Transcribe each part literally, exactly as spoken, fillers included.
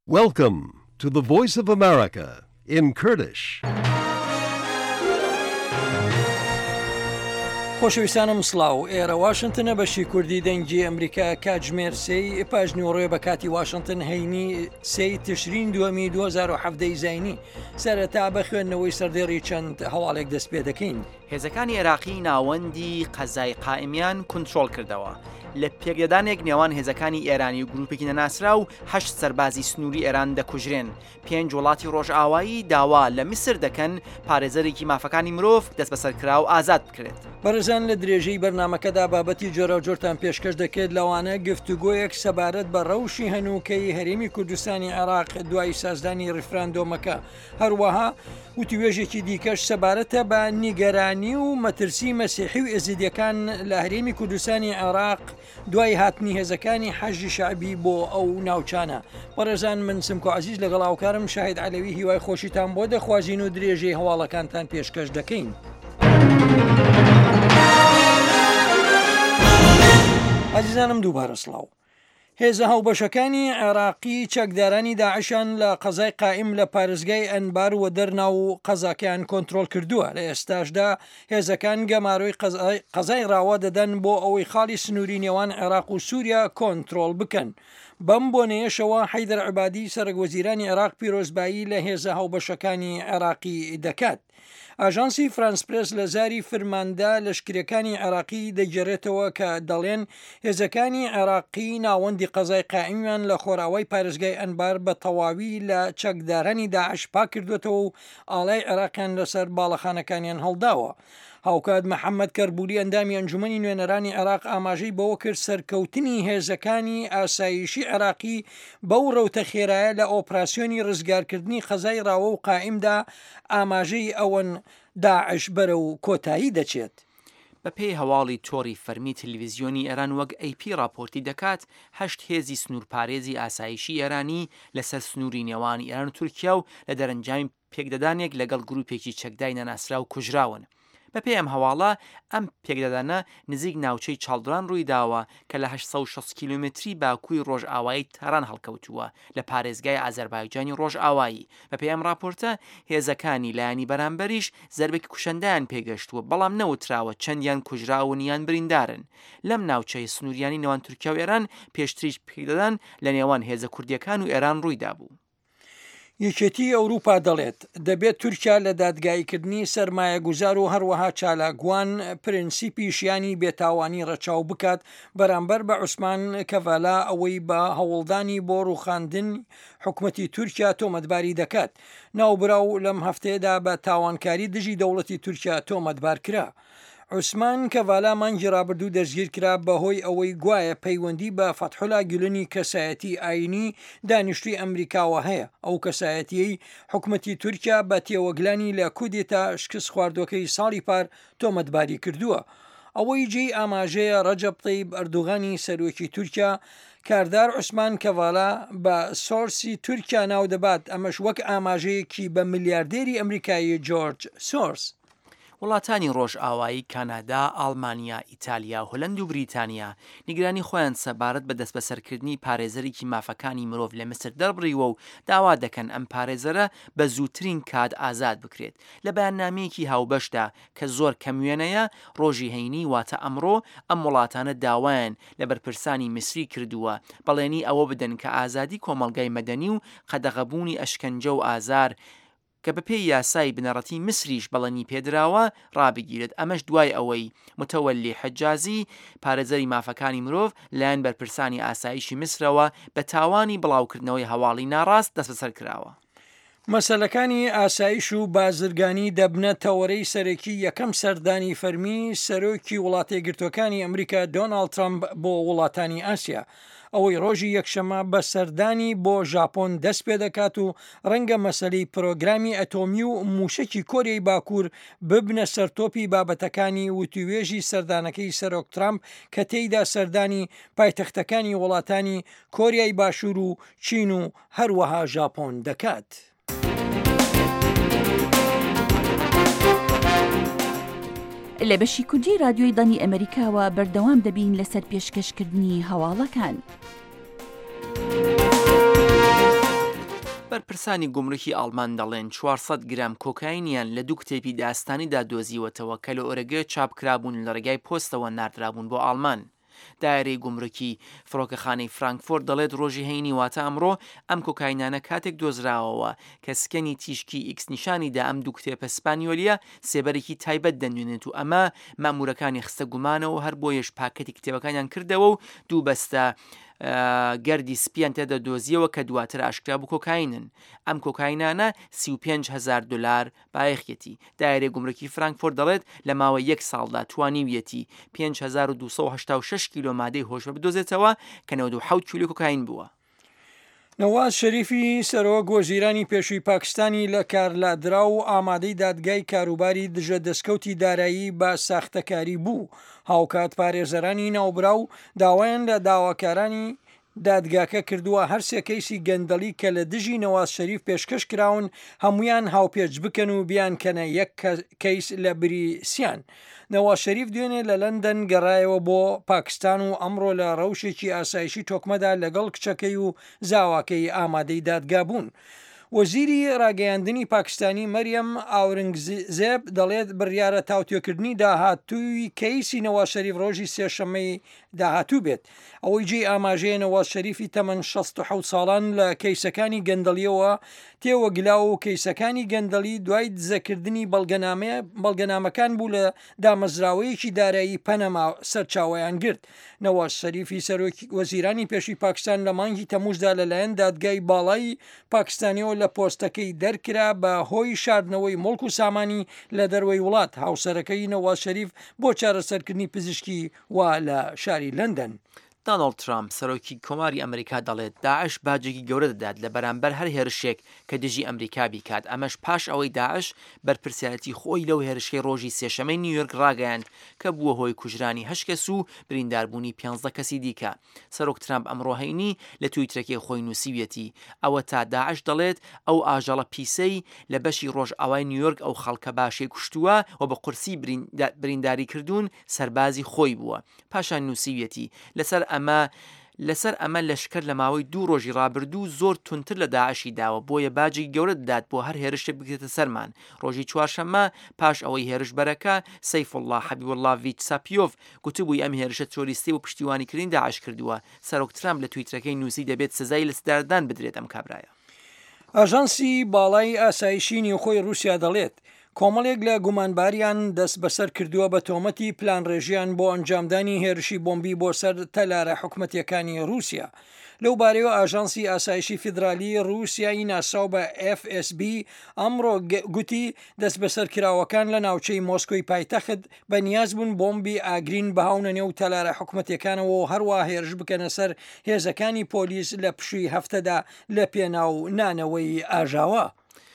Welcome to the Voice of America in Kurdish. خۆشەویستانم سڵاو، ئێرە واشنتنە بەشی کوردی دەنگی ئەمریکا کاتژمێر سێی پاژنیوەڕێ بە کاتی واشنتن هەینی سێی تشرین دووەمی دوو هەزار و حەڤدەی زاینی سەرەتا بە خوێندنەوەی سەردێڕی چەند هەواڵێک دەست پێ دەکەین. هێزەکانی عێراقی ناوەندی قەزای قائمیان کنترۆل کردەوە لە پێکدەدانێک نێوان هێزەکانی ئێرانی و گروپێکی نەناسرا و هەشت سەربازی سنووری ئێران دەکوژرێن. پێنج وڵاتی ڕۆژئاوایی داوا لە میسر دەکەن پارێزەرێکی مافەکانی مرۆڤ دەست بەسەرکرا و ئازاد بکرێت. بەڕێزان لە درێژەی بەرنامەکەدا بابەتی جۆرە جۆرتان پێشکەش دەکرێت لەوانە گفتوگۆیەک سەبارەت بە ڕەوشی هەنووکەی هەرێمی کوردستانی عێراق دوای سازدانی ڕیفراندۆمەکە، هەروەها وتیوێژێکی دیکەش سەبارەتە بە نیگەرانی و مەترسی مەسیحی و ئێزیدیەکان لە هەرێمی کوردستانی عێراق دوای هاتنی هێزەکانی حەشی شەعبی بۆ ئەو ناوچانە. بەڕێزان من سمکۆ عەزیز لەگەڵ هاوکارم شاهید عەلەوی هیوای خۆشیتان بۆ دەخوازین و درێژەی هەواڵەکانتان پێشکەش دەکەین. عزیزانم دووبارە سڵاو. هێزە هاوبەشەکانی عێراقی چەکدارانی داعشان لە قەزای قائیم لە پارێزگای ئەنبار و دەرناو قەزاکەیان کۆنترۆل کردووە. لە ئێستاشدا هێزەکان گەماروی قەزای ڕاوا دەدەن بۆ ئەوەی خاڵی سنووری نێوان عێراق و سووریا کۆنترۆل بکەن. بەم بۆنەیەشەوە حەیدەر عیبادی سەرۆکوەزیرانی عێراق پیرۆزبایی لە هێزە هاوبەشەکانی عێراقی دەکات. ئاژانسی فرانس پرس لە زاری فرماندا لەشکرەکانی عێراقی دەگەڕێتەوە کە دەڵێن هێزەکانی عێراقی ناوەندی قەزای قائیمیان لە خۆراوی پارێزگای ئەنبار بە تەواوی لە چەکدارانی داعش پاک کردوێتەوە و ئاڵای عێراقیان لەسەر باڵەخانەکانیان هەڵداوە. هاوکات محەممەد کەربولی ئەندامی ئەنجومەنی نوێنەرانی عێراق ئاماژەی بەوە کرد سەرکەوتنی هێزەکانی ئاسایشی عێراقی بەو ڕەوتە خێرایە لە ئۆپراسیۆنی ڕزگارکردنی قەزای ڕاوە و قائیمدا ئاماژەی ئەوەن داعش بەرە و کۆتایی دەچێت. بە پێی هەواڵی تۆڕی فەرمی تەلەڤیزیۆنی ئێران وەک ئەی پی راپۆرتی دەکات هەشت هێزی سنوورپارێزی ئاسایشی ئێرانی لەسەر سنووری نێوانی ئێران و تورکیا و لە دەرەنجامی پێکدەدانێک لەگەڵ گروپێکی چەکدای نەناسرا و کوژراون. بە پێی ئەم هەواڵە ئەم پێکدەدانە نزیک ناوچەی چاڵدران ڕووی داوە کە لە هەشت سەد و شەست کیلومتری باکووری ڕۆژئاوایی تەران هەڵکەوتووە لە پارێزگای ئازەربایجانی ڕۆژئاوایی. بە پێی ئەم راپۆرتە هێزەکانی لایەنی بەرامبەریش زەربێکی کوشندەیان پێگەشتووە، بەڵام نەوتراوە چەندیان کوژراون یان بریندارن. لەم ناوچەی سنووریانی نێوان تورکیا و ئێران پێشتریش پێکدەدان لە نێوان هێزە کوردیەکان و ئێران ڕوویدا بوو. یەکێتی ئەوروپا دەڵێت دەبێت تورکیا لە دادگایکردنی سەرمایە گوزار و هەروەها چالاکوان پرینسیپی شیانی بێتاوانی ڕەچاو بکات بەرامبەر بە عوسمان کەڤالا ئەوەی بە هەوڵدانی بۆ ڕووخاندن حکومەتی تورکیا تۆمەتباری دەکات. ناوبراو لەم هەفتەیەدا بە تاوانکاری دژی دەوڵەتی تورکیا تۆمەتبار کرا. عوسمان کەڤالا مانگی ڕابردوو دەستگیر کرا بەهۆی ئەوەی گوایە پەیوەندی بە فەتحولا گولنی کەسایەتی ئاینی دانیشتووی ئەمریکاوە هەیە. ئەو کەسایەتیەی حکومەتی تورکیا بە تێوەگلانی لە کودێتا شکست خواردوەکەی ساڵی پار تۆمەتباری کردووە. ئەوەی جێی ئاماژەیە ڕەجەب تەیب ئەردوغانی سەرۆکی تورکیا کاردار عوسمان کەڤالا بە سۆرسی تورکیا ناو دەبات، ئەمەش وەک ئاماژەیەکی بە ملیاردێری ئەمریکایی جۆرج سۆرس. وڵاتانی ڕۆژئاوایی کانادا، ئاڵمانیا، ئیتالیا، هۆلەند و بریتانیا نیگرانی خۆیان سەبارەت بە دەست بەسەرکردنی پارێزەرێکی مافەکانی مرۆڤ لە مسر دەربڕیوە و داوا دەکەن ئەم پارێزەرە بە زووترین کات ئازاد بکرێت. لە بەیاننامەیەکی هاوبەشدا کە زۆر کەموێنەیە ڕۆژی هەینی واتە ئەمڕۆ ئەم وڵاتانە داوایان لە بەرپرسانی میسری کردووە بەڵێنی ئەوە بدەن کە ئازادی کۆمەڵگای مەدەنی و قەدەغەبوونی ئەشکەنجە و ئازار کە بەپێی یاسای بنەڕەتی مسریش بەڵێنی پێدراوە ڕابگیرێت. ئەمەش دوای ئەوەی متەوەلی حەجازی پارێزەری مافەکانی مرۆڤ لایەن بەرپرسانی ئاسایشی مسرەوە بە تاوانی بڵاوکردنەوەی هەواڵی ناڕاست دەست بەسەر کراوە. مەسەلەکانی ئاسایش و بازرگانی دەبنە تەوەرەی سەرەکی یەکەم سەردانی فەرمی سەرۆکی وڵاتە یەکگرتووەکانی ئەمریکا دۆناڵد ترامپ بۆ وڵاتانی ئاسیا. ئەوەی ڕۆژی یەکشەمە بە سەردانی بۆ ژاپۆن دەست پێ دەکات و ڕەنگە مەسەلەی پرۆگرامی ئەتۆمی و موشکی کۆریای باکوور ببنە سەرتۆپی بابەتەکانی وتیوێژی سەردانەکەی سەرۆک ترامپ کە تێیدا سەردانی پایتەختەکانی وڵاتانی کۆریای باشوور و چین و هەروەها ژاپۆن دەکات. لە بەشی کوردی رادیۆی دانی ئەمریکاوە بەردەوام دەبین لەسەر پێشکەشکردنی هەواڵەکان. بەرپرسانی گومرکی ئاڵمان دەڵێن چوارسەد گرام کۆکاینیان لە دوو کتێبی داستانیدا دۆزیوەتەوە کە لە ئۆرەگۆ چاپکرابوون لە ڕێگای پۆستەوە ناردرابوون بۆ ئاڵمان. دایرەی گومرکی فڕۆکەخانەی فرانکفۆرت دەڵێت ڕۆژی هەینی واتە ئەمڕۆ ئەم کۆکاینانە کاتێک دۆزراوەوە کە سکەنی تیشکی ئیکس نیشانیدا ئەم دوو کتێبە سپانیۆلیە سێبەرێکی تایبەت دەنوێنێت و ئەمە مامورەکانی خستە گومانەوە هەر بۆیەش پاکەتی کتێبەکانیان کردەوە و دوو بەستە گەردی سپیان تێدا دۆزیەوە کە دواتر ئاشکرا بوو کۆکاینن. ئەم کۆکاینانە سی و پێنج هەزار دلار بایەخێتی. دایرەی گومرکی فرانکفۆرت دەڵێت لە ماوەی یەک ساڵدا توانیویەتی پێنج هەزار و دووسەد و هەشتا و شەش کیلۆ مادەی هۆشە بدۆزێتەوە کە نەوەد و حەوت کیلۆ کۆکاین بووە. نەواز شەریفی سەرۆک وەزیرانی پێشووی پاکستانی لە کارلادرا و ئامادەی دادگای کاروباری دژە دەستکەوتی دارایی بە ساختەکاری بوو. هاوکات پارێزەرانی ناوبراو داوایان لە داواکارانی دادگاکە کردووە هەرسێ کەیسی گەندەڵی کە لە دژی نەواز شەریف پێشکەش کراون هەمویان هاوپێچ بکەن و بیان کەنە یەک کەیس لە بریسیان. نەواز شەریف دوێنێ لە لەندەن گەڕایەوە بۆ پاکستان و ئەمڕۆ لە ڕەوشێکی ئاسایشی تۆکمەدا لەگەڵ کچەکەی و زاواکەی ئامادەی دادگا بوون. وەزیری ڕاگەیاندنی پاکستانی مەریەم ئاورنگزێب دەڵێت بڕیارە تاوتێکردنی داهاتووی کەیسی نەواز شەریف ڕۆژی سێشەمەی داهاتوو بێت. ئەوەی جێ ئاماژەیە نەواز شەریفی تەمەن شەست و حەوت ساڵان لە کەیسەکانی گەندەڵیەوە تێوەگلا و کەیسەکانی گەندەڵی دوای دزەکردنی بەڵگەنامەکان بوو لە دامەزراوەیەکی دارایی پەنەما سەرچاوەیان گرت. نەواز شەریفی سەرۆکی وەزیرانی پێشووی پاکستان لە مانگی تەمووزدا لەلایەن دادگای باڵای پاکستانیەوە لە پۆستەکەی دەرکرا بە هۆی شاردنەوەی مڵک و سامانی لە دەروەی وڵات. هاوسەرەکەی نەواز شەریف بۆ چارەسەرکردنی پزیشکی وا لە شاری لەندەن. دانالد ترامپ سەرۆکی کۆماری ئەمریکا دەڵێت داعش باجێکی گەورە دەدات لە بەرامبەر هەر هێرشێک کە دژی ئەمریکا بیکات. ئەمەش پاش ئەوەی داعش بەرپرسیارەتی خۆی لەو هێرشەی ڕۆژی سێشەمەی نیویۆرک ڕاگەیاند کە بووە هۆی کوژرانی هەشت کەس و برینداربوونی پێنجدە کەسی دیکە. سەرۆک ترامپ ئەمڕۆ هەینی لە تویترەکەی خۆی نووسیویەتی ئەوە تا داعش دەڵێت ئەو ئاژەڵە پیسەی لە بەشی ڕۆژ ئاوای نیویۆرک ئەو خەڵکە باشەی کوشتووە و بە قورسی برینداری کردوون سەربازی خۆی بووە. پاشان نووسیویەتی لەسەر ئەمە لەسەر ئەمە لەشکر لە ماوەی دوو ڕۆژی ڕابردوو زۆر تونتر لە داعشی داوە بۆیە باجی گەورە دەدات بۆ هەر هێرشە بگرێتە سەرمان. ڕۆژی چوارشەممە پاش ئەوەی هێرشبەرەکە سەیفوڵڵا حەبیبوڵڵاڤیچ ساپیۆڤ گوتبووی ئەم هێرشە تۆریستی و پشتیوانیکردنی داعش کردووە. سەرۆک ترامپ لە تویترەکەی نووسی دەبێت سزای لەسداردان بدرێت ئەم کابرایە. ئاژانسی باڵای ئاسایشی نیوخۆی رووسیا دەڵێت کۆمەڵێک لە گومانباریان دەست بەسەر کردووە بە تۆمەتی پلان ڕێژیان بۆ ئەنجامدانی هێرشی بۆمبی بۆ سەر تەلارە حکوومەتیەکانی رووسیا. لەو بارەوە ئاژانسی ئاسایشی فیدرالی رووسیایی ناساو بە ئێف ئێس بی ئەمڕۆ گوتی دەست بەسەر کراوەکان لە ناوچەی مۆسکۆی پایتەخت بە نیاز بوون بۆمبی ئاگرین بەهاونە نێو تەلارە حکوومەتیەکانەوە و هەروە هێرش بکەنە سەر هێزەکانی پۆلیس لە پشووی هەفتەدا لە پێناو نانەوەی ئاژاوە.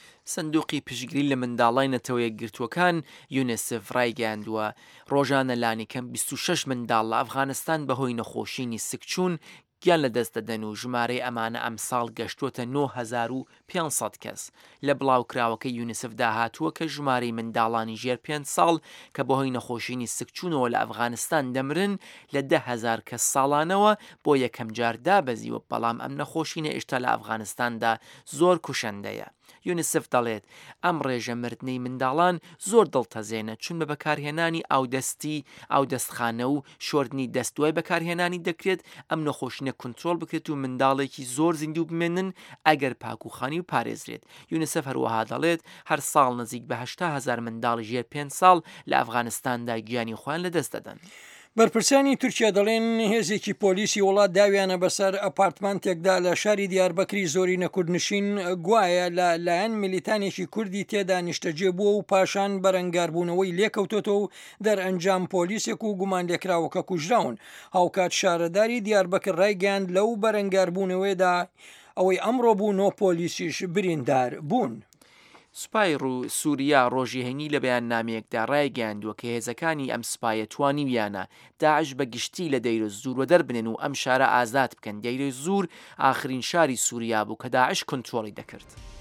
سندوقی پشگیری لە منداڵای نەتەوە یەکگرتووەکان یونیسف ڕایگەاندووە ڕۆژانە لانیکەم بیست و شەش منداڵ لە ئەفغانستان بەهۆی نەخۆشینی سکچوون گیان لە دەست دەدەن و ژمارەی ئەمانە ئەم ساڵ گەشتوتە نۆ هەزار و پێنجسەد کەس. لە بڵاوکراوەکە یونیسف داهاتووە کە ژمارەی منداڵانی ژێر پێنج ساڵ کە بەهۆی نەخۆشینی سکچوونەوە لە ئەفغانستان دەمرن لە ده هەزار کەس ساڵانەوە بۆ یەکەم جار دابەزیوە، بەڵام ئەم نەخۆشینە ئێشتا لە ئەفغانستاندا زۆر کوشندەیە. یونیسف دەڵێت ئەم ڕێژە مردنەی منداڵان زۆر دڵتەزێنە چون بە بەکارهێنانی ئاودەستی ئاودەستخانە و شۆردنی دەستوای بەکارهێنانی دەکرێت ئەم نەخۆشینە کنترۆل بکرێت و منداڵێکی زۆر زیندوو بمێنن ئەگەر پاکوخانی و پارێزرێت. یونیسف هەروەها دەڵێت هەر ساڵ نزیک بە هەشتا هەزار منداڵی ژێر پێنج ساڵ لە ئەفغانستاندا گیانی خۆیان لەدەست دەدەن. بەرپرسانی تورکیا دەڵێن هێزێکی پۆلیسی وڵات داویانە بەسەر ئەپارتمانتێکدا لە شاری دیاربەکری زۆری نەکوردنشین گوایە لە لایەن میلیتانێکی کوردی تێدا نیشتەجێ بووە و پاشان بەرەنگاربوونەوەی لێکەوتۆتەوە و دەرئەنجام پۆلیسێک و گومان لێکراوەکە کوژراون. هاوکات شارەداری دیاربەکر ڕایگەاند لەو بەرەنگاربوونەوەیدا ئەوەی ئەمڕۆ بوو نۆ پۆلیسیش بریندار بوون. سوپای ڕوو سووریا ڕۆژی هەینی لە بەیاننامەیەکدا ڕایگەاندووە کە هێزەکانی ئەم سوپایە توانیویانە داعش بە گشتی لە دەیرە زوور وە دەربنێن و ئەم شارە ئازاد بکەن. دەیرە زوور ئاخرین شاری سووریا بوو کە داعش کۆنترۆڵی دەکرد.